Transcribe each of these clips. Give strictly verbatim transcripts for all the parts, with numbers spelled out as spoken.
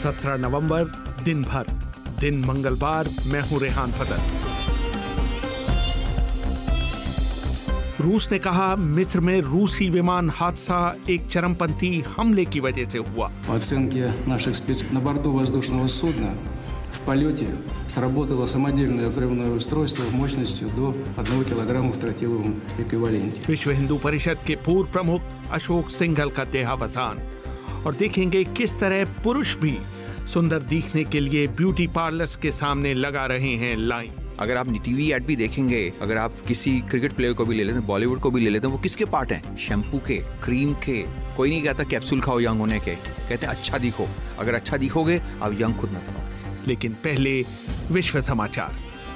सत्रह नवंबर, दिन भर, दिन मंगलवार। मैं हूं रेहान फदल। रूस ने कहा मिस्र में रूसी विमान हादसा एक चरमपंथी हमले की वजह से हुआ। Оценки наших спец на борту воздушного судна в полете сработало самодельное взрывное устройство мощностью до одного килограмма в тротиловом эквиваленте। विश्व हिंदू परिषद के पूर्व प्रमुख अशोक सिंघल का देहावसान। और देखेंगे किस तरह पुरुष भी सुंदर दिखने के लिए ब्यूटी पार्लर्स के सामने लगा रहे हैं लाइन। अगर आप टीवी एड भी देखेंगे, अगर आप किसी क्रिकेट प्लेयर को भी ले लेते हैं, बॉलीवुड को भी ले लेते हैं, वो किसके पार्ट हैं? शैम्पू के, क्रीम के। कोई नहीं कहता कैप्सूल खाओ यंग होने के, कहते हैं अच्छा दिखो। अगर अच्छा दिखोगे आप यंग खुद नजर आओगे। लेकिन पहले विश्व समाचार।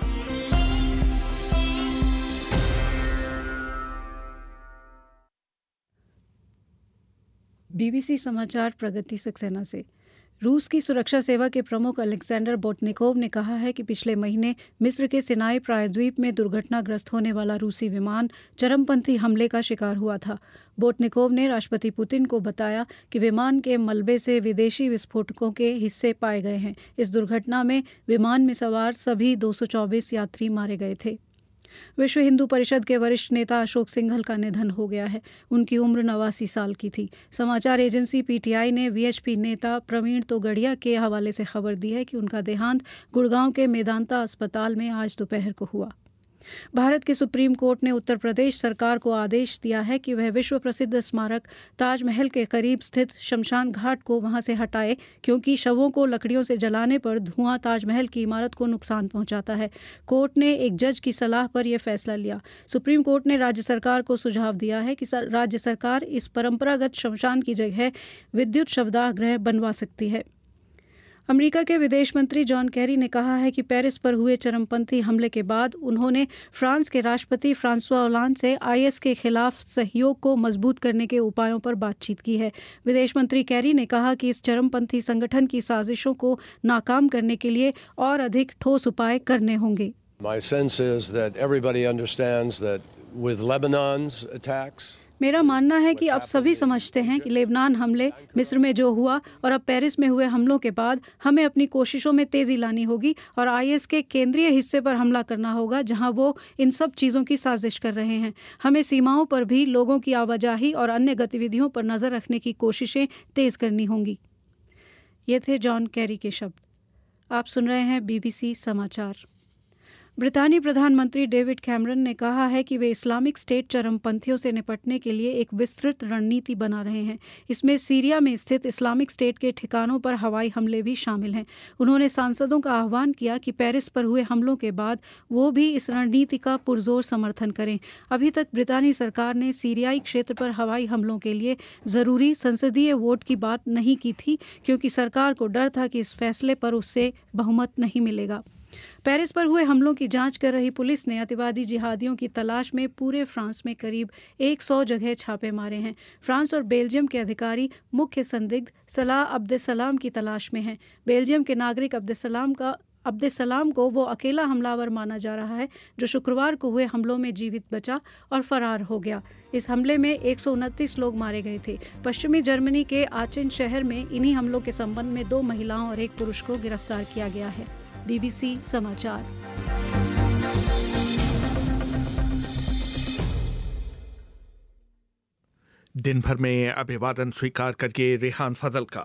बीबीसी समाचार प्रगति सक्सेना से। रूस की सुरक्षा सेवा के प्रमुख अलेक्जेंडर बोटनिकोव ने कहा है कि पिछले महीने मिस्र के सिनाई प्रायद्वीप में दुर्घटनाग्रस्त होने वाला रूसी विमान चरमपंथी हमले का शिकार हुआ था। बोटनिकोव ने राष्ट्रपति पुतिन को बताया कि विमान के मलबे से विदेशी विस्फोटकों के हिस्से पाए गए हैं। इस दुर्घटना में विमान में सवार सभी दो सौ चौबीस यात्री मारे गए थे। विश्व हिंदू परिषद के वरिष्ठ नेता अशोक सिंघल का निधन हो गया है। उनकी उम्र नवासी साल की थी। समाचार एजेंसी पीटीआई ने वीएचपी नेता प्रवीण तोगड़िया के हवाले से खबर दी है कि उनका देहांत गुड़गांव के मेदांता अस्पताल में आज दोपहर को हुआ। भारत के सुप्रीम कोर्ट ने उत्तर प्रदेश सरकार को आदेश दिया है कि वह विश्व प्रसिद्ध स्मारक ताजमहल के करीब स्थित शमशान घाट को वहां से हटाए, क्योंकि शवों को लकड़ियों से जलाने पर धुआं ताजमहल की इमारत को नुकसान पहुंचाता है। कोर्ट ने एक जज की सलाह पर यह फैसला लिया। सुप्रीम कोर्ट ने राज्य सरकार को सुझाव दिया है कि राज्य सरकार इस परंपरागत शमशान की जगह विद्युत शवदाह गृह बनवा सकती है। अमेरिका के विदेश मंत्री जॉन कैरी ने कहा है कि पेरिस पर हुए चरमपंथी हमले के बाद उन्होंने फ्रांस के राष्ट्रपति फ्रांसवा ओलांद से आईएस के खिलाफ सहयोग को मजबूत करने के उपायों पर बातचीत की है। विदेश मंत्री कैरी ने कहा कि इस चरमपंथी संगठन की साजिशों को नाकाम करने के लिए और अधिक ठोस उपाय करने होंगे। My sense is that everybody understands that with Lebanon's attacks, मेरा मानना है कि अब सभी समझते हैं कि लेबनान हमले, मिस्र में जो हुआ और अब पेरिस में हुए हमलों के बाद हमें अपनी कोशिशों में तेज़ी लानी होगी और आईएस के केंद्रीय हिस्से पर हमला करना होगा जहां वो इन सब चीज़ों की साजिश कर रहे हैं। हमें सीमाओं पर भी लोगों की आवाजाही और अन्य गतिविधियों पर नज़र रखने की कोशिशें तेज़ करनी होंगी। ये थे जॉन कैरी के शब्द। आप सुन रहे हैं बीबीसी समाचार। ब्रितानी प्रधानमंत्री डेविड कैमरन ने कहा है कि वे इस्लामिक स्टेट चरमपंथियों से निपटने के लिए एक विस्तृत रणनीति बना रहे हैं। इसमें सीरिया में स्थित इस्लामिक स्टेट के ठिकानों पर हवाई हमले भी शामिल हैं। उन्होंने सांसदों का आह्वान किया कि पेरिस पर हुए हमलों के बाद वो भी इस रणनीति का पुरजोर समर्थन करें। अभी तक ब्रितानी सरकार ने सीरियाई क्षेत्र पर हवाई हमलों के लिए ज़रूरी संसदीय वोट की बात नहीं की थी, क्योंकि सरकार को डर था कि इस फैसले पर उससे बहुमत नहीं मिलेगा। पेरिस पर हुए हमलों की जांच कर रही पुलिस ने अतिवादी जिहादियों की तलाश में पूरे फ्रांस में करीब सौ जगह छापे मारे हैं। फ्रांस और बेल्जियम के अधिकारी मुख्य संदिग्ध सलाह अब्देसलाम की तलाश में हैं। बेल्जियम के नागरिक अब्देसलाम का अब्देसलाम को वो अकेला हमलावर माना जा रहा है जो शुक्रवार को हुए हमलों में जीवित बचा और फरार हो गया। इस हमले में एक सौ उनतीस लोग मारे गए थे। पश्चिमी जर्मनी के आचेन शहर में इन्हीं हमलों के संबंध में दो महिलाओं और एक पुरुष को गिरफ्तार किया गया है। बीबीसी समाचार। दिन भर में अभिवादन स्वीकार करके रेहान फजल का।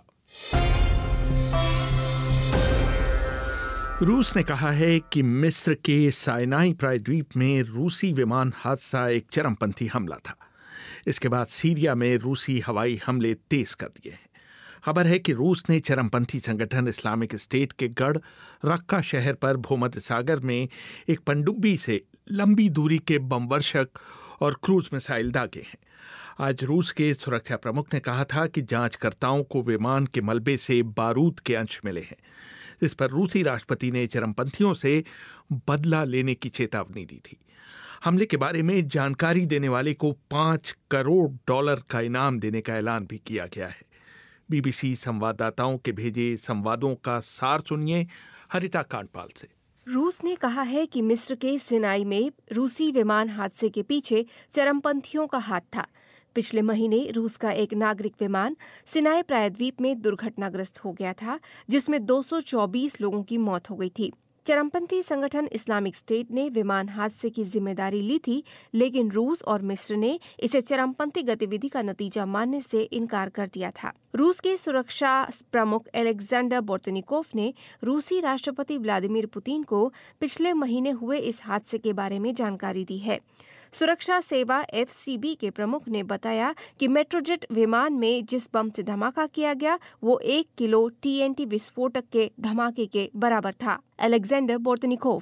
रूस ने कहा है कि मिस्र के साइनाई प्रायद्वीप में रूसी विमान हादसा एक चरमपंथी हमला था। इसके बाद सीरिया में रूसी हवाई हमले तेज कर दिए हैं। खबर है कि रूस ने चरमपंथी संगठन इस्लामिक स्टेट के गढ़ रक्का शहर पर भूमध्य सागर में एक पनडुब्बी से लंबी दूरी के बमवर्षक और क्रूज मिसाइल दागे हैं। आज रूस के सुरक्षा प्रमुख ने कहा था कि जांचकर्ताओं को विमान के मलबे से बारूद के अंश मिले हैं। इस पर रूसी राष्ट्रपति ने चरमपंथियों से बदला लेने की चेतावनी दी थी। हमले के बारे में जानकारी देने वाले को पांच करोड़ डॉलर का इनाम देने का ऐलान भी किया गया है। बीबीसी संवाददाताओं के भेजे संवादों का सार सुनिए हरिता कांडपाल से। रूस ने कहा है कि मिस्र के सिनाई में रूसी विमान हादसे के पीछे चरमपंथियों का हाथ था। पिछले महीने रूस का एक नागरिक विमान सिनाई प्रायद्वीप में दुर्घटनाग्रस्त हो गया था, जिसमें दो सौ चौबीस लोगों की मौत हो गई थी। चरमपंथी संगठन इस्लामिक स्टेट ने विमान हादसे की जिम्मेदारी ली थी, लेकिन रूस और मिस्र ने इसे चरमपंथी गतिविधि का नतीजा मानने से इनकार कर दिया था। रूस के सुरक्षा प्रमुख एलेक्जेंडर बोर्तनिकोव ने रूसी राष्ट्रपति व्लादिमीर पुतिन को पिछले महीने हुए इस हादसे के बारे में जानकारी दी है। सुरक्षा सेवा एफ सी बी के प्रमुख ने बताया कि मेट्रोजेट विमान में जिस बम से धमाका किया गया वो एक किलो टी एन टी विस्फोटक के धमाके के बराबर था। एलेक्जेंडर बोर्तनिकोव: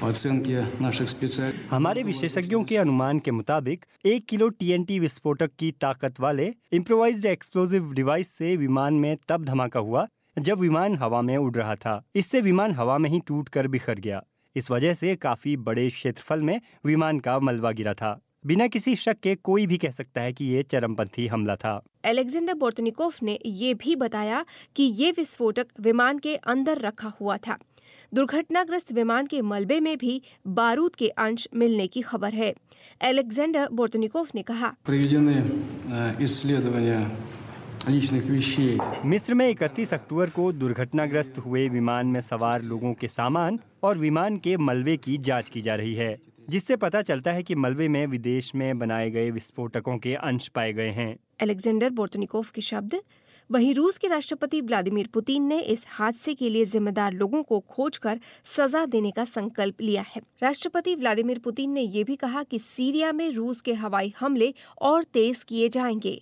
हमारे विशेषज्ञों के अनुमान के मुताबिक एक किलो टी एन टी विस्फोटक की ताकत वाले इम्प्रोवाइज्ड एक्सप्लोजिव डिवाइस से विमान में तब धमाका हुआ जब विमान हवा में उड़ रहा था। इससे विमान हवा में ही टूटकर बिखर गया। इस वजह से काफी बड़े क्षेत्रफल में विमान का मलबा गिरा था। बिना किसी शक के कोई भी कह सकता है कि ये चरमपंथी हमला था। एलेक्जेंडर बोर्तनिकोव ने ये भी बताया कि ये विस्फोटक विमान के अंदर रखा हुआ था। दुर्घटनाग्रस्त विमान के मलबे में भी बारूद के अंश मिलने की खबर है। एलेक्जेंडर बोर्तनिकोव ने कहा, मिस्र में इकतीस अक्टूबर को दुर्घटनाग्रस्त हुए विमान में सवार लोगों के सामान और विमान के मलबे की जांच की जा रही है, जिससे पता चलता है कि मलबे में विदेश में बनाए गए विस्फोटकों के अंश पाए गए हैं। एलेक्जेंडर बोर्तनिकोव के शब्द। वहीं रूस के राष्ट्रपति व्लादिमीर पुतिन ने इस हादसे के लिए जिम्मेदार लोगों को खोजकर सजा देने का संकल्प लिया है। राष्ट्रपति व्लादिमीर पुतिन ने ये भी कहा कि सीरिया में रूस के हवाई हमले और तेज किए जाएंगे।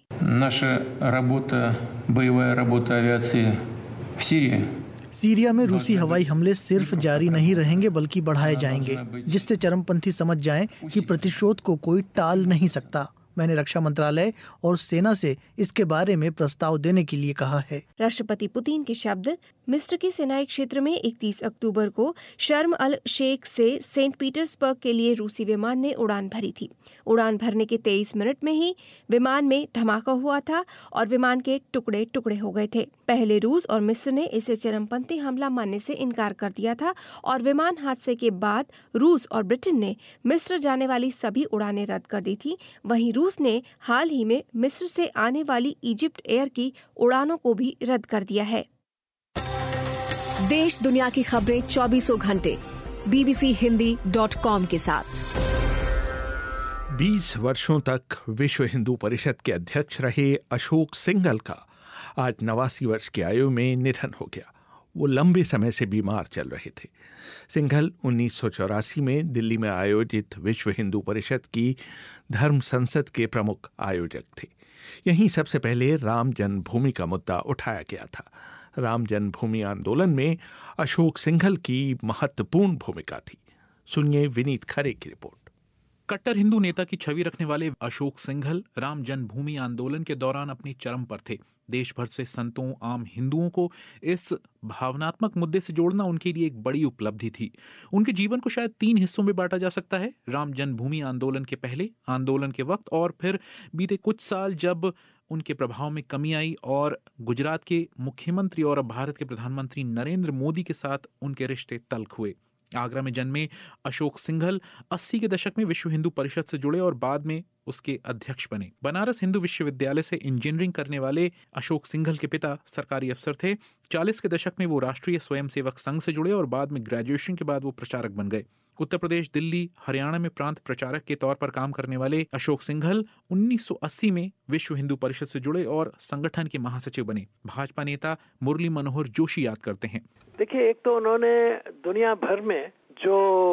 सीरिया में रूसी हवाई हमले सिर्फ जारी नहीं रहेंगे बल्कि बढ़ाए जाएंगे, जिससे चरमपंथी समझ जाएं कि प्रतिशोध को कोई टाल नहीं सकता। मैंने रक्षा मंत्रालय और सेना से इसके बारे में प्रस्ताव देने के लिए कहा है। राष्ट्रपति पुतिन के शब्द। मिस्र के सिनाई क्षेत्र में इकतीस अक्टूबर को शर्म अल शेख से सेंट पीटर्सबर्ग के लिए रूसी विमान ने उड़ान भरी थी। उड़ान भरने के तेईस मिनट में ही विमान में धमाका हुआ था और विमान के टुकड़े टुकड़े हो गए थे। पहले रूस और मिस्र ने इसे चरमपंथी हमला मानने से इनकार कर दिया था और विमान हादसे के बाद रूस और ब्रिटेन ने मिस्र जाने वाली सभी उड़ानें रद्द कर दी थी। वहीं रूस ने हाल ही में मिस्र से आने वाली इजिप्ट एयर की उड़ानों को भी रद्द कर दिया है। देश दुनिया की खबरें चौबीसों घंटे B B C Hindi dot com के साथ। बीस वर्षों तक विश्व हिंदू परिषद के अध्यक्ष रहे अशोक सिंघल का आज नवासी वर्ष की आयु में निधन हो गया। वो लंबे समय से बीमार चल रहे थे। सिंघल उन्नीस सौ चौरासी में दिल्ली में आयोजित विश्व हिंदू परिषद की धर्म संसद के प्रमुख आयोजक थे। यहीं सबसे पहले राम जन्मभूमि का मुद्दा उठाया गया था। राम जन्मभूमि आंदोलन में अशोक सिंघल की महत्वपूर्ण भूमिका थी। सुनिए विनीत खरे की रिपोर्ट। कट्टर हिंदू नेता की छवि रखने वाले अशोक सिंघल राम जन्मभूमि आंदोलन के दौरान अपनी चरम पर थे। देश भर से संतों, आम हिंदुओं को इस भावनात्मक मुद्दे से जोड़ना उनके लिए एक बड़ी उपलब्धि थी। उनके जीवन को शायद तीन हिस्सों में बांटा जा सकता है: राम जन्मभूमि आंदोलन के पहले, आंदोलन के वक्त और फिर बीते कुछ साल जब उनके प्रभाव में कमी आई और गुजरात के मुख्यमंत्री और अब भारत के प्रधानमंत्री नरेंद्र मोदी के साथ उनके रिश्ते तल्ख हुए। आगरा में जन्मे अशोक सिंघल अस्सी के दशक में विश्व हिंदू परिषद से जुड़े और बाद में उसके अध्यक्ष बने। बनारस हिंदू विश्वविद्यालय से इंजीनियरिंग करने वाले अशोक सिंघल के पिता सरकारी अफसर थे। चालीस के दशक में वो राष्ट्रीय स्वयंसेवक संघ से जुड़े और बाद में ग्रेजुएशन के बाद वो प्रचारक बन गए। उत्तर प्रदेश, दिल्ली, हरियाणा में प्रांत प्रचारक के तौर पर काम करने वाले अशोक सिंघल उन्नीस सौ अस्सी में विश्व हिंदू परिषद से जुड़े और संगठन के महासचिव बने। भाजपा नेता मुरली मनोहर जोशी याद करते हैं। देखिए, एक तो उन्होंने दुनिया भर में जो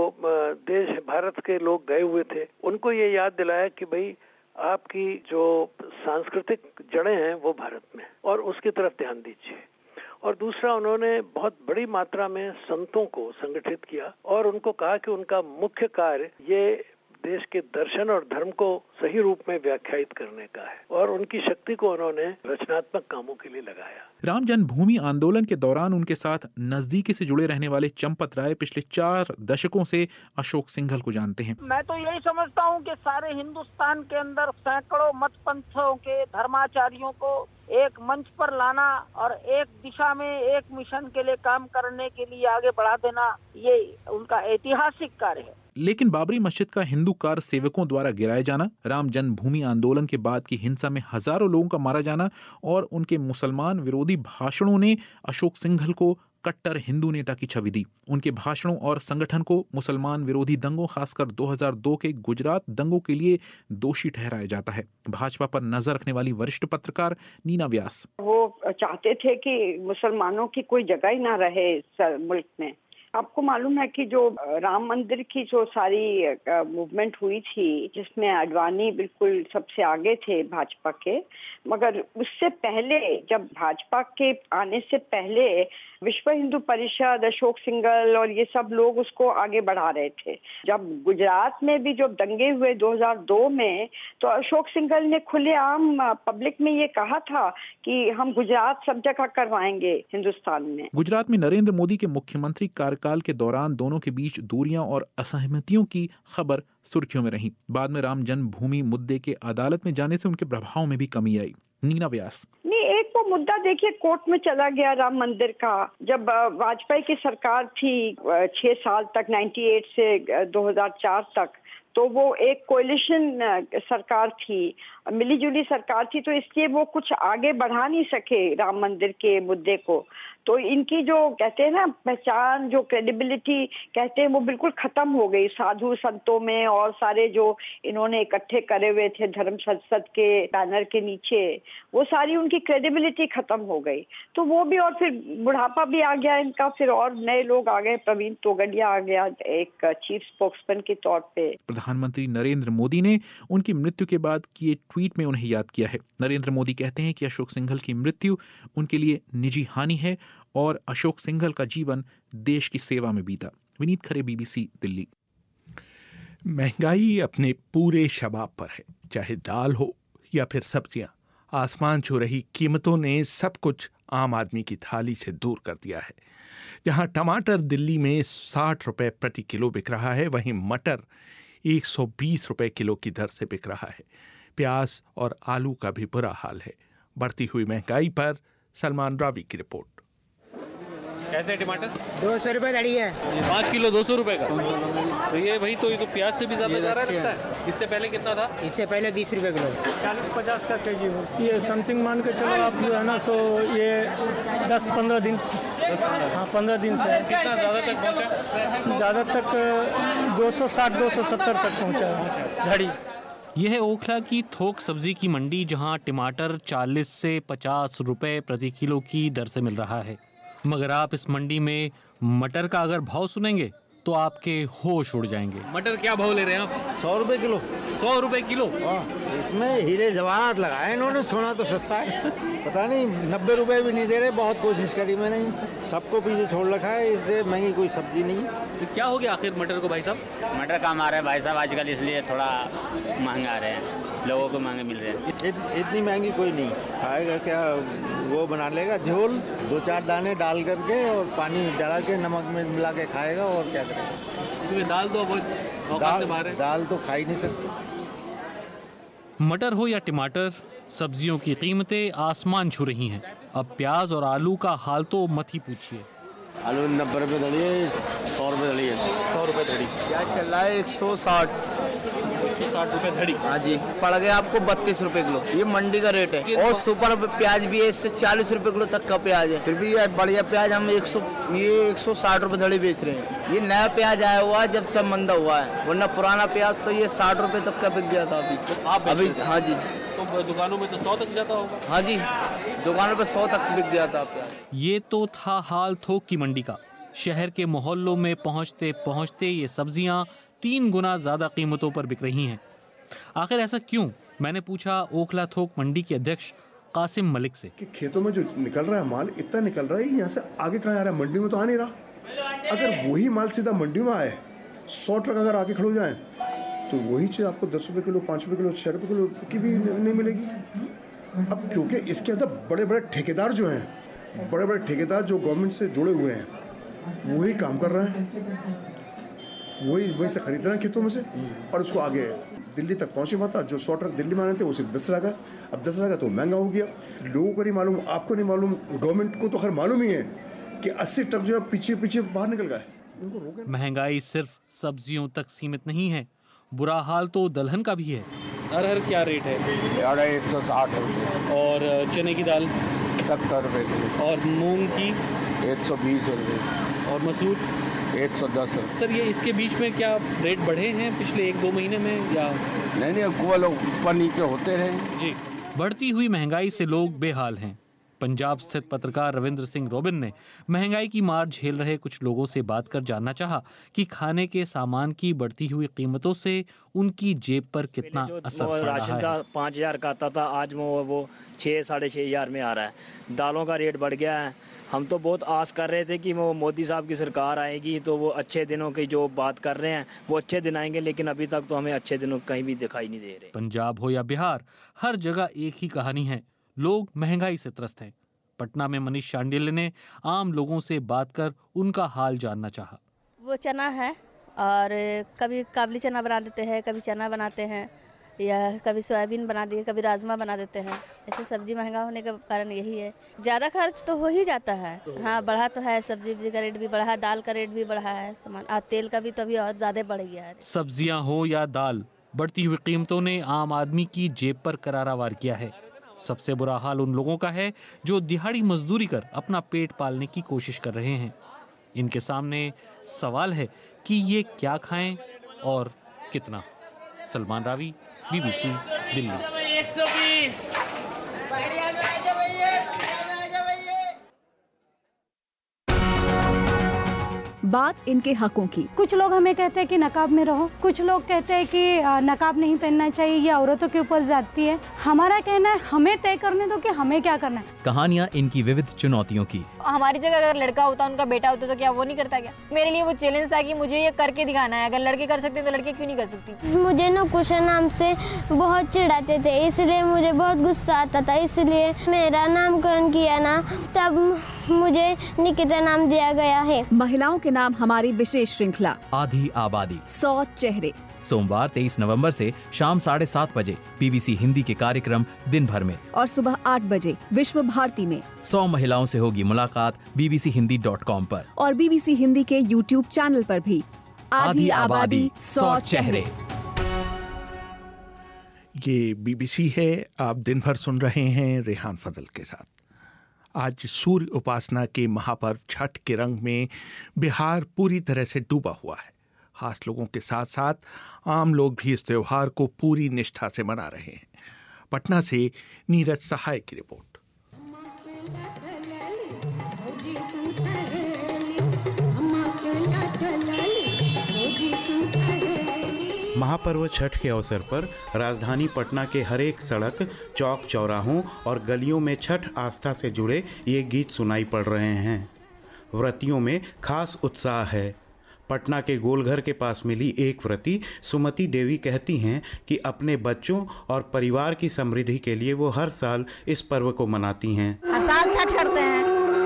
देश भारत के लोग गए हुए थे उनको ये याद दिलाया कि भाई आपकी जो सांस्कृतिक जड़ें हैं वो भारत में, और उसकी तरफ ध्यान दीजिए। और दूसरा, उन्होंने बहुत बड़ी मात्रा में संतों को संगठित किया और उनको कहा कि उनका मुख्य कार्य ये देश के दर्शन और धर्म को सही रूप में व्याख्यायित करने का है, और उनकी शक्ति को उन्होंने रचनात्मक कामों के लिए लगाया। राम जन्मभूमि आंदोलन के दौरान उनके साथ नजदीकी से जुड़े रहने वाले चंपत राय पिछले चार दशकों से अशोक सिंघल को जानते हैं। मैं तो यही समझता हूँ कि सारे हिंदुस्तान के अंदर सैकड़ों मत पंथों के धर्माचार्यों को एक मंच पर लाना और एक दिशा में एक मिशन के लिए काम करने के लिए आगे बढ़ा देना, ये उनका ऐतिहासिक कार्य है। लेकिन बाबरी मस्जिद का हिंदू कार सेवकों द्वारा गिराया जाना, राम जन्मभूमि आंदोलन के बाद की हिंसा में हजारों लोगों का मारा जाना और उनके मुसलमान विरोधी भाषणों ने अशोक सिंघल को कट्टर हिंदू नेता की छवि दी। उनके भाषणों और संगठन को मुसलमान विरोधी दंगों, खासकर दो हज़ार दो के गुजरात दंगों के लिए दोषी ठहराया जाता है। भाजपा पर नजर रखने वाली वरिष्ठ पत्रकार नीना व्यास, वो चाहते थे कि मुसलमानों की कोई जगह ही ना रहे इस मुल्क में। आपको मालूम है कि जो राम मंदिर की जो सारी मूवमेंट हुई थी, जिसमें अडवाणी बिल्कुल सबसे आगे थे भाजपा के, मगर उससे पहले, जब भाजपा के आने से पहले विश्व हिंदू परिषद, अशोक सिंघल और ये सब लोग उसको आगे बढ़ा रहे थे। जब गुजरात में भी जो दंगे हुए दो हज़ार दो में, तो अशोक सिंघल ने खुलेआम पब्लिक में ये कहा था कि हम गुजरात सब जगह करवाएंगे हिंदुस्तान में। गुजरात में नरेंद्र मोदी के मुख्यमंत्री कार्यकाल के दौरान दोनों के बीच दूरियां और असहमतियों की खबर सुर्खियों में रही। बाद में राम जन्मभूमि मुद्दे के अदालत में जाने से उनके प्रभाव में भी कमी आई। नीना व्यास, नहीं, एक वो मुद्दा देखिए कोर्ट में चला गया राम मंदिर का। जब वाजपेयी की सरकार थी छह साल तक, अट्ठानवे से दो हज़ार चार तक, तो वो एक कोalition सरकार थी, मिलीजुली सरकार थी, तो इसलिए वो कुछ आगे बढ़ा नहीं सके राम मंदिर के मुद्दे को। तो इनकी जो कहते हैं ना पहचान, जो क्रेडिबिलिटी कहते हैं, वो बिल्कुल खत्म हो गई साधु संतों में, और सारे जो इन्होंने इकट्ठे करे हुए थे धर्म संसद के बैनर के नीचे, वो सारी उनकी क्रेडिबिलिटी खत्म हो गई। तो वो भी, और फिर बुढ़ापा भी आ गया इनका, फिर और नए लोग आ गए, प्रवीण तोगड़िया आ गया एक चीफ स्पोक्समैन के तौर पे। प्रधानमंत्री नरेंद्र मोदी ने उनकी मृत्यु के बाद किए ट्वीट में उन्हें याद किया है। नरेंद्र मोदी कहते हैं कि अशोक सिंघल की मृत्यु उनके लिए निजी हानि है और अशोक सिंघल का जीवन देश की सेवा में बीता। विनीत खरे, बीबीसी दिल्ली। महंगाई अपने पूरे शबाब पर है, चाहे दाल हो या फिर सब्जियां। आसमान छू रही कीमतों ने सब कुछ आम आदमी की थाली से दूर कर दिया है। जहां टमाटर दिल्ली में साठ रुपए प्रति किलो बिक रहा है, वहीं मटर एक सौ बीस रुपए किलो की दर से बिक रहा है। प्याज और आलू का भी बुरा हाल है। बढ़ती हुई महंगाई पर सलमान रावी की रिपोर्ट। कैसे टमाटर? दो सौ रुपये दड़ी है। पाँच किलो दो सौ रुपये का, तो ये भाई तो ये तो प्याज से भी ज्यादा जा रहा है लगता है। इससे पहले कितना था? इससे पहले बीस रुपये किलो। चालीस पचास का केजी हो, ये समथिंग मान के चलो आप जो है ना, सो ये दस पंद्रह दिन, हाँ पंद्रह दिन से। कितना ज़्यादा तक पहुँचा? ज़्यादा तक दो सौ साठ दो सौ सत्तर तक पहुँचा है धड़ी। यह है ओखला की थोक सब्जी की मंडी, जहां टमाटर चालीस से पचास रुपए प्रति किलो की दर से मिल रहा है। मगर आप इस मंडी में मटर का अगर भाव सुनेंगे तो आपके होश उड़ जाएंगे। मटर क्या भाव ले रहे हैं आप? सौ रुपए किलो। सौ रुपए किलो? इसमें हीरे जवाहरात लगाए इन्होंने, सोना तो सस्ता है। पता नहीं नब्बे रुपए भी नहीं दे रहे। बहुत कोशिश करी मैंने इनसे, सबको पीछे छोड़ रखा है। इससे महंगी कोई सब्जी नहीं। तो क्या हो गया आखिर मटर को भाई साहब? मटर कम आ रहा है भाई साहब आजकल, इसलिए थोड़ा महंगा आ रहे हैं, लोगों को महंगे मिल रहे हैं। इत, इतनी महंगी कोई नहीं खाएगा। क्या वो बना लेगा झोल, दो चार दाने डाल करके और पानी डाला के नमक में मिला के खाएगा, और क्या करेगा। क्योंकि दाल तो बहुत औकात से बाहर है। दाल तो खा ही नहीं सकते। मटर हो या टमाटर, सब्जियों की कीमतें आसमान छू रही हैं। अब प्याज और आलू का हाल तो मत ही पूछिए। आलू नब्बे रुपये धड़ी है, सौ रुपये धड़ी है। सौ रुपये धड़ी। प्याज चल रहा है एक सौ साठ। एक सौ साठ रुपये धड़ी? हाँ जी, पड़ गया आपको बत्तीस रुपए किलो। ये मंडी का रेट है। और सुपर प्याज भी है, इससे चालीस रुपए किलो तक का प्याज है। फिर भी ये बढ़िया प्याज हम एक सौ ये एक सौ साठ रुपये धड़ी बेच रहे हैं। ये नया प्याज आया हुआ है जब से मंदा हुआ है, वरना पुराना प्याज तो ये साठ रुपए तक का बिक गया था। अभी आप अभी हाँ जी, तो दुकानों में तो सौ तक जाता होगा। हाँ जी, दुकानों पे सौ तक बिक गया था प्याज। ये तो था हाल थोक की मंडी का। शहर के मोहल्लों में पहुंचते पहुंचते ये सब्जियां तीन गुना ज्यादा कीमतों पर बिक रही हैं। आखिर ऐसा क्यों? मैंने पूछा ओखला थोक मंडी के अध्यक्ष कासिम मलिक से। कि खेतों में जो निकल रहा है माल इतना निकल रहा है, यहाँ से आगे कहाँ आ रहा है? मंडी में तो आ नहीं रहा। अगर वही माल सीधा मंडी में आए, सौ ट्रक अगर आगे खड़े हो जाए, तो वही चीज़ आपको दस रुपये किलो, पाँच रुपये किलो, छः रुपये किलो की भी नहीं मिलेगी। अब क्योंकि इसके अंदर बड़े बड़े ठेकेदार जो हैं, बड़े बड़े ठेकेदार जो गवर्नमेंट से जुड़े हुए हैं, वही काम कर रहे हैं, वही वही से खरीद रहे हैं खेतों में से, और उसको आगे दिल्ली तक पहुँचे मत। जो सौ ट्रक दिल्ली में आने थे वो सिर्फ दस लगा। अब दस लगा तो महंगा हो गया। लोगों को नहीं मालूम, आपको नहीं मालूम, गवर्नमेंट को तो खैर मालूम ही है कि अस्सी ट्रक जो है पीछे पीछे बाहर निकल गए। उनको रोके। महंगाई सिर्फ सब्जियों तक सीमित नहीं है, बुरा हाल तो दलहन का भी है। अरहर क्या रेट है? अरहर एक सौ साठ रुपये। और चने की दाल? सत्तर रुपये किलो। और मूंग की? एक सौ बीस रुपये। और मसूर? एक सौ दस रुपये। सर ये इसके बीच में क्या रेट बढ़े हैं पिछले एक दो महीने में या? नहीं नहीं, वो लोग ऊपर नीचे होते रहे जी। बढ़ती हुई महंगाई से लोग बेहाल हैं। पंजाब स्थित पत्रकार रविंद्र सिंह रोबिन ने महंगाई की मार झेल रहे कुछ लोगों से बात कर जानना चाहा कि खाने के सामान की बढ़ती हुई कीमतों से उनकी जेब पर कितना असर पड़ रहा है। पाँच हजार का आता था, आज वो वो छः साढ़े छः हजार में आ रहा है। दालों का रेट बढ़ गया है। हम तो बहुत आस कर रहे थे कि वो मोदी साहब की सरकार आएगी तो वो अच्छे दिनों की जो बात कर रहे हैं वो अच्छे दिन आएंगे, लेकिन अभी तक तो हमें अच्छे दिनों कहीं भी दिखाई नहीं दे रहे। पंजाब हो या बिहार, हर जगह एक ही कहानी है, लोग महंगाई से त्रस्त हैं। पटना में मनीष शांडिल्य ने आम लोगों से बात कर उनका हाल जानना चाहा। वो चना है और कभी काबली चना बना देते हैं, कभी चना बनाते हैं, या कभी सोयाबीन बना दिए, कभी राजमा बना देते हैं। ऐसे सब्जी महंगा होने का कारण यही है। ज़्यादा खर्च तो हो ही जाता है। हाँ, बढ़ा तो है, सब्जी का रेट भी बढ़ा है, दाल का रेट भी बढ़ा है, सामान और तेल का भी तो अभी और ज़्यादा बढ़ गया है। सब्जियाँ हो या दाल, बढ़ती हुई कीमतों ने आम आदमी की जेब पर करारा वार किया है। सबसे बुरा हाल उन लोगों का है जो दिहाड़ी मजदूरी कर अपना पेट पालने की कोशिश कर रहे हैं। इनके सामने सवाल है कि ये क्या खाएं और कितना। सलमान रावी, बीबीसी, दिल्ली। एक सौ बीस। बात इनके हकों की। कुछ लोग हमें कहते हैं कि नकाब में रहो, कुछ लोग कहते हैं कि नकाब नहीं पहनना चाहिए, ये औरतों के ऊपर ज्यादती है। हमारा कहना है हमें तय करने दो कि हमें क्या करना है। कहानियाँ इनकी विविध चुनौतियों की। हमारी जगह अगर लड़का होता, उनका बेटा होता, तो क्या वो नहीं करता क्या? मेरे लिए वो चैलेंज था कि मुझे ये करके दिखाना है। अगर लड़के कर सकते तो लड़के क्यों नहीं कर सकती? मुझे ना कुशन नाम से बहुत चिढ़ाते थे, इसलिए मुझे बहुत गुस्सा आता था। इसलिए मेरा नामकरण किया ना, तब मुझे निकिता नाम दिया गया है। महिलाओं के नाम हमारी विशेष श्रृंखला आधी आबादी, सौ चेहरे, सोमवार तेईस नवंबर से शाम साढ़े सात बजे बीबीसी हिंदी के कार्यक्रम दिन भर में और सुबह आठ बजे विश्व भारती में। सौ महिलाओं से होगी मुलाकात बीबीसी हिंदी डॉट कॉम पर और बीबीसी हिंदी के यूट्यूब चैनल पर भी। आधी आबादी, सौ चेहरे। ये बीबीसी है, आप दिन भर सुन रहे हैं रेहान फजल के साथ। आज सूर्य उपासना के महापर्व छठ के रंग में बिहार पूरी तरह से डूबा हुआ है। खास लोगों के साथ साथ आम लोग भी इस त्योहार को पूरी निष्ठा से मना रहे हैं। पटना से नीरज सहाय की रिपोर्ट। महापर्व छठ के अवसर पर राजधानी पटना के हर एक सड़क, चौक चौराहों और गलियों में छठ आस्था से जुड़े ये गीत सुनाई पड़ रहे हैं। व्रतियों में खास उत्साह है। पटना के गोलघर के पास मिली एक व्रती सुमति देवी कहती हैं कि अपने बच्चों और परिवार की समृद्धि के लिए वो हर साल इस पर्व को मनाती हैं। हर साल छठ करते हैं,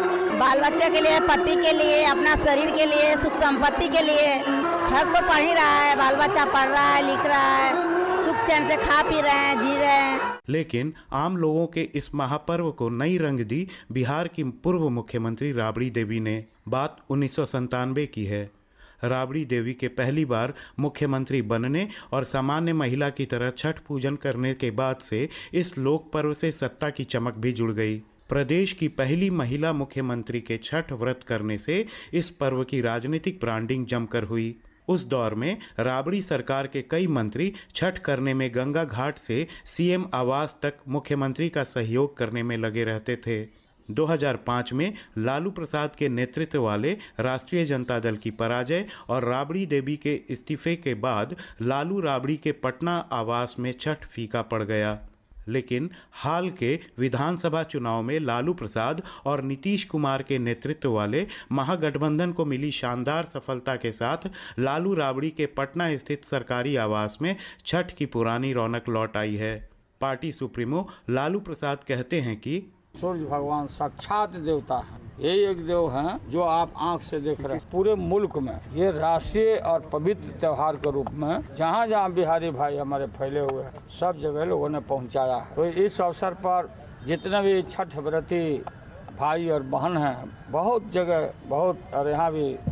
बाल बच्चे के लिए, पति के लिए, अपना शरीर के लिए, सुख संपत्ति के लिए। घर तो पढ़ ही रहा है, बाल बच्चा पढ़ रहा है, लिख रहा है, सुख चैन से खा पी रहे हैं, जी रहे हैं। लेकिन आम लोगों के इस महापर्व को नई रंग दी बिहार की पूर्व मुख्यमंत्री राबड़ी देवी ने। बात उन्नीस सौ संतानवे की है। राबड़ी देवी के पहली बार मुख्यमंत्री बनने और सामान्य महिला की तरह छठ पूजन करने के बाद से इस लोक पर्व से सत्ता की चमक भी जुड़ गई। प्रदेश की पहली महिला मुख्यमंत्री के छठ व्रत करने से इस पर्व की राजनीतिक ब्रांडिंग जमकर हुई। उस दौर में राबड़ी सरकार के कई मंत्री छठ करने में गंगा घाट से सीएम आवास तक मुख्यमंत्री का सहयोग करने में लगे रहते थे। दो हज़ार पाँच में लालू प्रसाद के नेतृत्व वाले राष्ट्रीय जनता दल की पराजय और राबड़ी देवी के इस्तीफे के बाद लालू राबड़ी के पटना आवास में छठ फीका पड़ गया। लेकिन हाल के विधानसभा चुनाव में लालू प्रसाद और नीतीश कुमार के नेतृत्व वाले महागठबंधन को मिली शानदार सफलता के साथ लालू राबड़ी के पटना स्थित सरकारी आवास में छठ की पुरानी रौनक लौट आई है। पार्टी सुप्रीमो लालू प्रसाद कहते हैं कि सूर्य भगवान साक्षात देवता है। ये एक देव हैं जो आप आंख से देख रहे हैं। पूरे मुल्क में ये राष्ट्रीय और पवित्र त्योहार के रूप में जहाँ जहाँ बिहारी भाई हमारे फैले हुए हैं, सब जगह लोगों ने पहुँचाया है। तो इस अवसर पर जितने भी छठ व्रती भाई और बहन हैं, बहुत जगह बहुत और यहाँ भी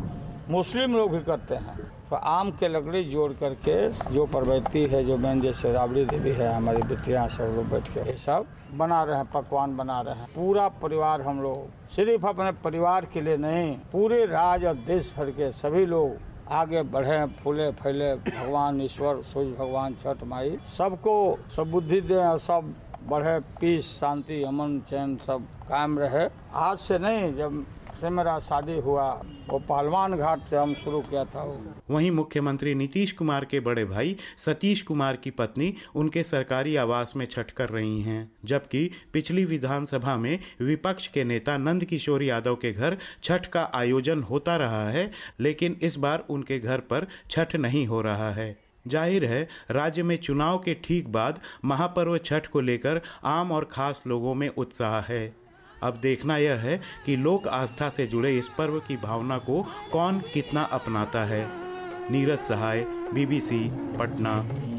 मुस्लिम लोग भी करते हैं। तो आम के लकड़ी जोड़ करके जो प्रवृत्ति है, जो मेन जैसे राबड़ी देवी है, हमारी बिटियाँ सब लोग बैठ के ये सब बना रहे हैं, पकवान बना रहे हैं। पूरा परिवार हम लोग सिर्फ अपने परिवार के लिए नहीं, पूरे राज्य और देश भर के सभी लोग आगे बढ़े, फूले फैले, भगवान ईश्वर सूर्य भगवान छठ माई सबको सब बुद्धि दें और सब बढ़े, पीस शांति अमन चैन सब कायम रहे। आज से नहीं, जब से मेरा शादी हुआ वो पहलवान घाट से हम शुरू किया था। वहीं मुख्यमंत्री नीतीश कुमार के बड़े भाई सतीश कुमार की पत्नी उनके सरकारी आवास में छठ कर रही हैं, जबकि पिछली विधानसभा में विपक्ष के नेता नंद किशोर यादव के घर छठ का आयोजन होता रहा है, लेकिन इस बार उनके घर पर छठ नहीं हो रहा है। जाहिर है राज्य में चुनाव के ठीक बाद महापर्व छठ को लेकर आम और खास लोगों में उत्साह है। अब देखना यह है कि लोक आस्था से जुड़े इस पर्व की भावना को कौन कितना अपनाता है। नीरज सहाय, बीबीसी, पटना।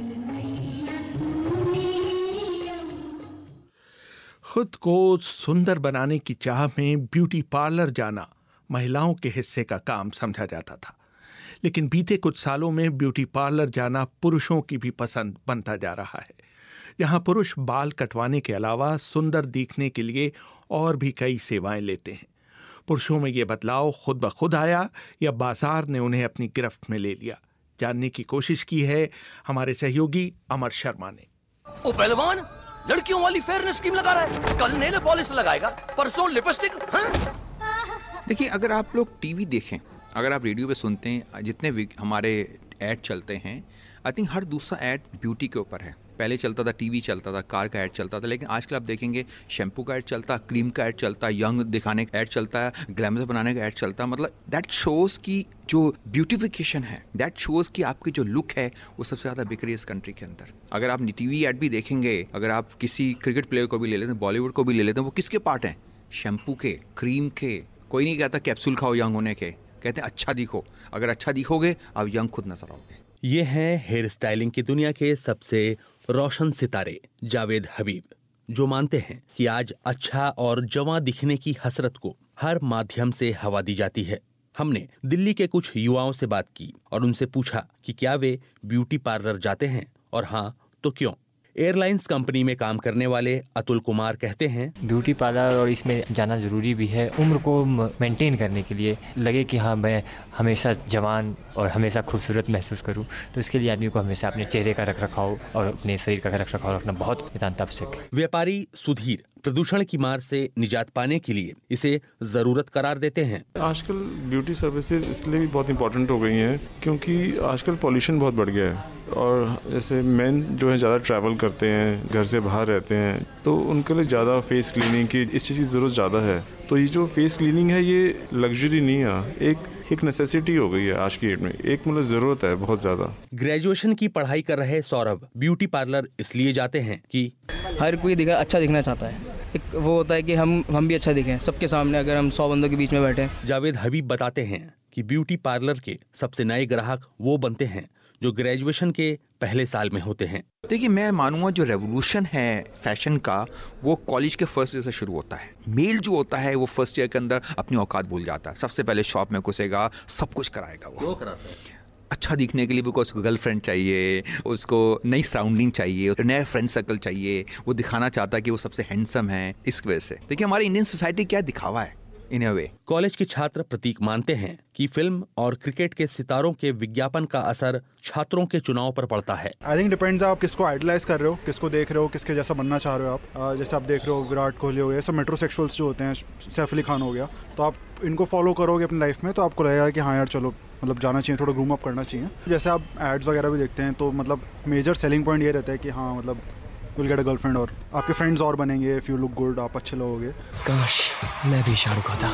खुद को सुंदर बनाने की चाह में ब्यूटी पार्लर जाना महिलाओं के हिस्से का काम समझा जाता था, लेकिन बीते कुछ सालों में ब्यूटी पार्लर जाना पुरुषों की भी पसंद बनता जा रहा है, जहां पुरुष बाल कटवाने के अलावा सुंदर दिखने के लिए और भी कई सेवाएं लेते हैं। पुरुषों में ये बदलाव खुद ब खुद आया या बाजार ने उन्हें अपनी गिरफ्त में ले लिया, जानने की कोशिश की है हमारे सहयोगी अमर शर्मा ने। ओ पहलवान, लड़कियों वाली फेयरनेस स्कीम लगा रहा है, कल नेल पॉलिश लगाएगा, परसों लिपस्टिक। देखिए, अगर आप लोग टीवी देखें, अगर आप रेडियो पे सुनते हैं, जितने हमारे ऐड चलते हैं, आई थिंक हर दूसरा ऐड ब्यूटी के ऊपर है। पहले चलता था, टीवी चलता था, कार का ऐड चलता था, लेकिन आजकल आप देखेंगे शैम्पू का ऐड चलता, क्रीम का ऐड चलता, यंग दिखाने का ऐड चलता है, ग्लैमर बनाने का ऐड चलता है। मतलब दैट शोज़ की जो ब्यूटिफिकेशन है, दैट शोज़ की आपकी जो लुक है, वो सबसे ज़्यादा बिक रही है इस कंट्री के अंदर। अगर आप टीवी ऐड भी देखेंगे, अगर आप किसी क्रिकेट प्लेयर को भी ले लेते हैं, बॉलीवुड को भी ले लेते हैं, वो किसके पार्ट हैं? शैम्पू के, क्रीम के। कोई नहीं कहता कैप्सूल खाओ यंग होने के, कहते हैं अच्छा दिखो। अगर अच्छा दिखोगे आप यंग खुद नजर आओगे। ये हैं हेयर स्टाइलिंग की दुनिया के सबसे रोशन सितारे जावेद हबीब, जो मानते हैं कि आज अच्छा और जवां दिखने की हसरत को हर माध्यम से हवा दी जाती है। हमने दिल्ली के कुछ युवाओं से बात की और उनसे पूछा कि क्या वे ब्यूटी पार्लर जाते हैं, और हाँ तो क्यों। एयरलाइंस कंपनी में काम करने वाले अतुल कुमार कहते हैं, ब्यूटी पार्लर और इसमें जाना ज़रूरी भी है, उम्र को मेंटेन करने के लिए, लगे कि हाँ मैं हमेशा जवान और हमेशा खूबसूरत महसूस करूं, तो इसके लिए आदमी को हमेशा अपने चेहरे का रख रखाव और अपने शरीर का रख रखाव रखना बहुत नितांत आवश्यक है। व्यापारी सुधीर प्रदूषण की मार से निजात पाने के लिए इसे जरूरत करार देते हैं। आजकल ब्यूटी सर्विसेज इसलिए भी बहुत इंपॉर्टेंट हो गई हैं क्योंकि आजकल पॉल्यूशन बहुत बढ़ गया है, और जैसे मेन जो है ज़्यादा ट्रैवल करते हैं, घर से बाहर रहते हैं, तो उनके लिए ज़्यादा फेस क्लीनिंग की इस चीज़ की ज़रूरत ज़्यादा है। तो ये जो फेस क्लीनिंग है ये लग्जरी नहीं है, एक एक नेसेसिटी हो गई है आज की डेट में, एक मतलब ज़रूरत है बहुत ज़्यादा। ग्रेजुएशन की पढ़ाई कर रहे सौरभ ब्यूटी पार्लर इसलिए जाते हैं कि हर कोई दिखा अच्छा दिखना चाहता है, एक वो होता है कि हम हम भी अच्छा दिखें सबके सामने, अगर हम सौ बंदों के बीच में बैठे। जावेद हबीब बताते हैं कि ब्यूटी पार्लर के सबसे नए ग्राहक वो बनते हैं जो ग्रेजुएशन के पहले साल में होते हैं। देखिए, मैं मानूंगा जो रेवोल्यूशन है फैशन का, वो कॉलेज के फर्स्ट ईयर से शुरू होता है। मेल जो होता है वो फर्स्ट ईयर के अंदर अपनी औकात भूल जाता है, सबसे पहले शॉप में घुसेगा, सब कुछ कराएगा। वो क्यों कराता है? अच्छा दिखने के लिए भी उसको गर्लफ्रेंड चाहिए, उसको नई सराउंडिंग चाहिए, नया फ्रेंड सर्कल चाहिए, वो दिखाना चाहता है कि वो सबसे हैंडसम है। इस वजह से देखिए हमारी इंडियन सोसाइटी क्या दिखावा है इन अ वे। कॉलेज के छात्र प्रतीक मानते हैं कि फिल्म और क्रिकेट के सितारों के विज्ञापन का असर छात्रों के चुनाव पर पड़ता है। आई थिंक डिपेंड्स आप किसको आइडलाइज कर रहे हो, किसको देख रहे हो, किसके जैसा बनना चाह रहे हो आप। जैसे आप देख रहे हो विराट कोहली हो गया, सब मेट्रोसेक्सुअल्स जो होते हैं, सैफ अली खान हो गया, तो आप इनको फॉलो करोगे अपनी लाइफ में तो आपको लगेगा कि हाँ यार चलो मतलब जाना चाहिए, थोड़ा ग्रूम अप करना चाहिए। जैसे आप एड्स वगैरह भी देखते हैं तो मतलब मेजर सेलिंग पॉइंट ये रहता है कि हाँ मतलब विल गेट अ गर्लफ्रेंड और आपके फ्रेंड्स और बनेंगे, इफ यू लुक गुड, आप अच्छे लोगे। काश मैं भी शाहरुख होता।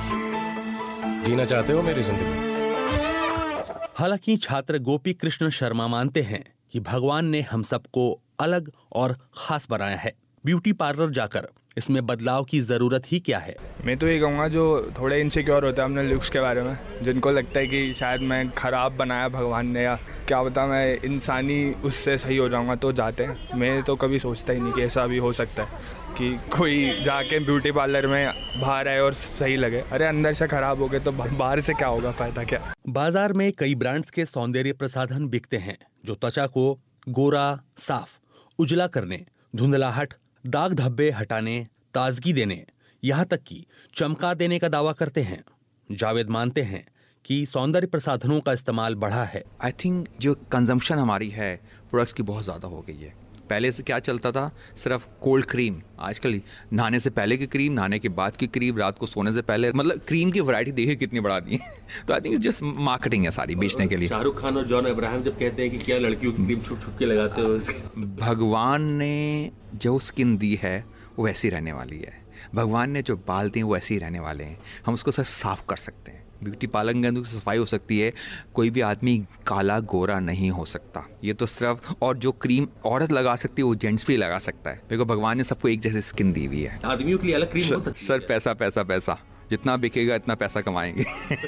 जीना चाहते हो मेरी जिंदगी? हालांकि छात्र गोपी कृष्ण शर्मा मानते हैं कि भगवान ने हम सबको अलग और खास बनाया है। ब्यूटी पार्लर जाकर इसमें बदलाव की जरूरत ही क्या है? मैं तो ये कहूँगा जो थोड़े इनसिक्योर होते हैं अपने लुक्स के बारे में, जिनको लगता है कि शायद मैं खराब बनाया भगवान ने या क्या बता मैं इंसानी उससे सही हो जाऊंगा तो जाते हैं। मैं तो कभी सोचता ही नहीं कि ऐसा भी हो सकता है कि कोई जाके ब्यूटी पार्लर में बाहर आए और सही लगे। अरे अंदर से खराब हो गए तो बाहर से क्या होगा, फायदा क्या। बाजार में कई ब्रांड्स के सौंदर्य प्रसाधन बिकते हैं जो त्वचा को गोरा, साफ, उजला करने, धुंधलाहट, दाग धब्बे हटाने, ताजगी देने, यहाँ तक कि चमका देने का दावा करते हैं। जावेद मानते हैं कि सौंदर्य प्रसाधनों का इस्तेमाल बढ़ा है। आई थिंक जो कंजम्पशन हमारी है प्रोडक्ट्स की बहुत ज़्यादा हो गई है। पहले से क्या चलता था, सिर्फ कोल्ड क्रीम। आजकल नहाने से पहले की क्रीम, नहाने के बाद की क्रीम, रात को सोने से पहले, मतलब क्रीम की वैरायटी देखिए कितनी बढ़ा दी है। तो आई थिंक जस्ट मार्केटिंग है सारी बेचने के लिए। शाहरुख खान और जॉन अब्राहम जब कहते हैं कि क्या लड़कियों की क्रीम छुट छुट के लगाते हो, भगवान ने जो स्किन दी है वो वैसी रहने वाली है। भगवान ने जो बाल दिए वो ऐसे ही रहने वाले हैं। हम उसको सिर्फ साफ कर सकते हैं। ब्यूटी पार्लर के अंदर सफाई हो सकती है, कोई भी आदमी काला गोरा नहीं हो सकता। ये तो सिर्फ, और जो क्रीम औरत लगा सकती है वो जेंट्स भी लगा सकता है, क्योंकि भगवान ने सबको एक जैसी स्किन दी हुई है। आदमियों के लिए अलग क्रीम हो सकती है। सर पैसा पैसा पैसा, जितना बिकेगा इतना पैसा कमाएंगे।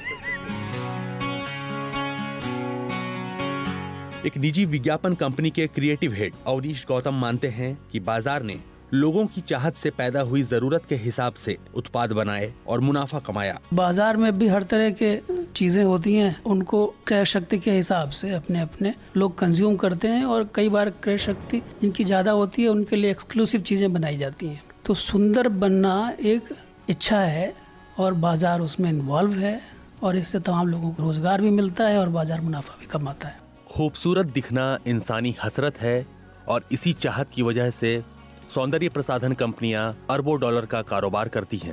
एक निजी विज्ञापन कंपनी के क्रिएटिव हेड अवनीश गौतम मानते हैं कि बाजार ने लोगों की चाहत से पैदा हुई जरूरत के हिसाब से उत्पाद बनाए और मुनाफा कमाया। बाजार में भी हर तरह के चीजें होती हैं, उनको क्रय शक्ति के हिसाब से अपने अपने लोग कंज्यूम करते हैं, और कई बार क्रय शक्ति जिनकी ज्यादा होती है उनके लिए एक्सक्लूसिव चीजें बनाई जाती हैं। तो सुंदर बनना एक इच्छा है और बाजार उसमें इन्वॉल्व है, और इससे तमाम लोगों को रोजगार भी मिलता है और बाजार मुनाफा भी कमाता है। खूबसूरत दिखना इंसानी हसरत है, और इसी चाहत की वजह से सौंदर्य प्रसाधन कंपनियां अरबों डॉलर का कारोबार करती हैं।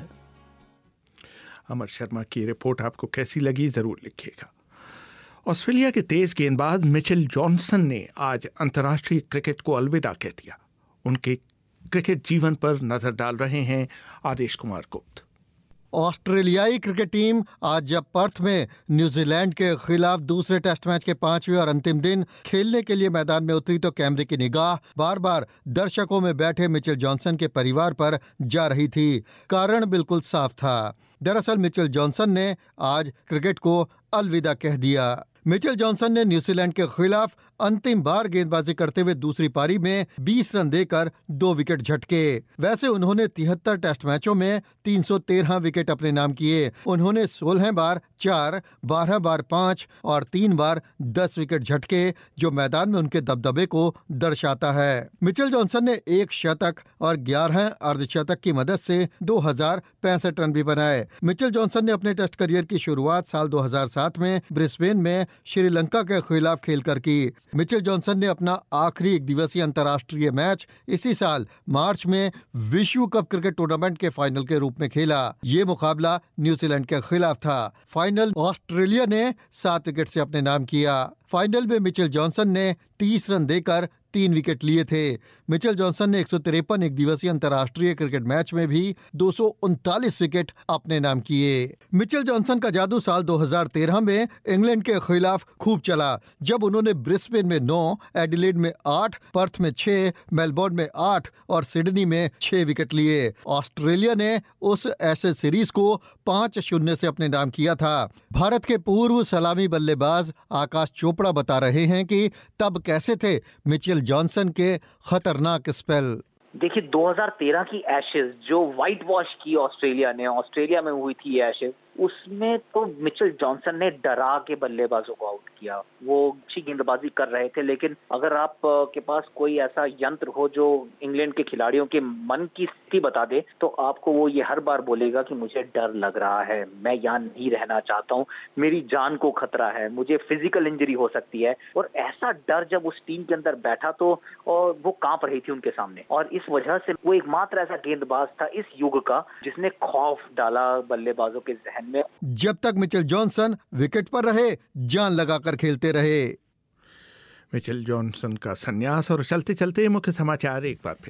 अमर शर्मा की रिपोर्ट आपको कैसी लगी जरूर लिखिएगा। ऑस्ट्रेलिया के तेज गेंदबाज मिचेल जॉनसन ने आज अंतर्राष्ट्रीय क्रिकेट को अलविदा कह दिया। उनके क्रिकेट जीवन पर नजर डाल रहे हैं आदेश कुमार गुप्त। ऑस्ट्रेलियाई क्रिकेट टीम आज जब पर्थ में न्यूजीलैंड के खिलाफ दूसरे टेस्ट मैच के पांचवें और अंतिम दिन खेलने के लिए मैदान में उतरी तो कैमरे की निगाह बार बार दर्शकों में बैठे मिचेल जॉनसन के परिवार पर जा रही थी। कारण बिल्कुल साफ था। दरअसल मिचेल जॉनसन ने आज क्रिकेट को अलविदा कह दिया। मिचेल जॉनसन ने न्यूजीलैंड के खिलाफ अंतिम बार गेंदबाजी करते हुए दूसरी पारी में बीस रन देकर दो विकेट झटके। वैसे उन्होंने तिहत्तर टेस्ट मैचों में तीन सौ तेरह विकेट अपने नाम किए। उन्होंने सोलह बार चार, बारह बार पाँच और तीन बार दस विकेट झटके, जो मैदान में उनके दबदबे को दर्शाता है। मिचेल जॉनसन ने एक शतक और ग्यारह अर्धशतक की मदद से दो हजार पैंसठ रन भी बनाए। मिचेल जॉनसन ने अपने टेस्ट करियर की शुरुआत साल दो हजार सात में ब्रिस्बेन में श्रीलंका के खिलाफ खेलकर की। मिचेल जॉनसन ने अपना आखिरी एक दिवसीय अंतर्राष्ट्रीय मैच इसी साल मार्च में विश्व कप क्रिकेट टूर्नामेंट के फाइनल के रूप में खेला। ये मुकाबला न्यूजीलैंड के खिलाफ था। फाइनल ऑस्ट्रेलिया ने सात विकेट से अपने नाम किया। फाइनल में मिचेल जॉनसन ने तीस रन देकर तीन विकेट लिए थे। मिचेल जॉनसन ने एक सौ तिरपन एक दिवसीय अंतर्राष्ट्रीय क्रिकेट मैच में भी दो सौ उनतालीस विकेट अपने नाम किए। मिचेल जॉनसन का जादू साल दो हजार तेरह में इंग्लैंड के खिलाफ खूब चला, जब उन्होंने ब्रिस्बेन में नौ, एडिलेड में आठ, पर्थ में छह, मेलबोर्न में आठ और सिडनी में छह विकेट लिए। ऑस्ट्रेलिया ने उस ऐसे सीरीज को पांच शून्य से अपने नाम किया था। भारत के पूर्व सलामी बल्लेबाज आकाश चोपड़ा बता रहे हैं कि तब कैसे थे मिचेल जॉनसन के खतरनाक स्पेल। देखिए दो हजार तेरह की एशेज जो व्हाइट वॉश की ऑस्ट्रेलिया ने, ऑस्ट्रेलिया में हुई थी ये एशेज, उसमें तो मिचेल जॉनसन ने डरा के बल्लेबाजों को आउट किया। वो अच्छी गेंदबाजी कर रहे थे, लेकिन अगर आप के पास कोई ऐसा यंत्र हो जो इंग्लैंड के खिलाड़ियों के मन की स्थिति बता दे, तो आपको वो ये हर बार बोलेगा कि मुझे डर लग रहा है, मैं यहाँ नहीं रहना चाहता हूँ, मेरी जान को खतरा है, मुझे फिजिकल इंजरी हो सकती है। और ऐसा डर जब उस टीम के अंदर बैठा तो और वो कांप रही थी उनके सामने, और इस वजह से वो एकमात्र ऐसा गेंदबाज था इस युग का जिसने खौफ डाला बल्लेबाजों के जहन में। जब तक मिचेल जॉनसन विकेट पर रहे, जान लगाकर खेलते रहे। मिचेल जॉनसन का संन्यास और चलते चलते मुख्य समाचार एक बार फिर।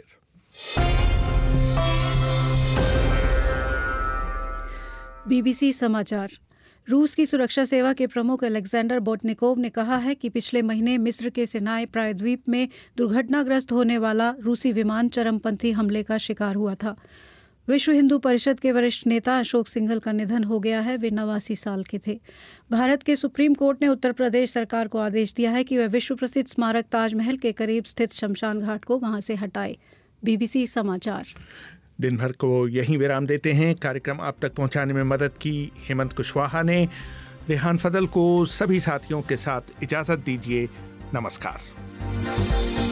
बीबीसी समाचार। रूस की सुरक्षा सेवा के प्रमुख अलेक्जेंडर बोटनिकोव ने कहा है कि पिछले महीने मिस्र के सिनाई प्रायद्वीप में दुर्घटनाग्रस्त होने वाला रूसी विमान चरमपंथी हमले का शिकार हुआ था। विश्व हिंदू परिषद के वरिष्ठ नेता अशोक सिंघल का निधन हो गया है। वे नवासी साल के थे। भारत के सुप्रीम कोर्ट ने उत्तर प्रदेश सरकार को आदेश दिया है कि वह विश्व प्रसिद्ध स्मारक ताजमहल के करीब स्थित शमशान घाट को वहां से हटाए। बीबीसी समाचार। दिन भर को यहीं विराम देते हैं। कार्यक्रम आप तक पहुंचाने में मदद की हेमंत कुशवाहा ने। रेहान फजल को सभी साथियों के साथ इजाजत दीजिए। नमस्कार।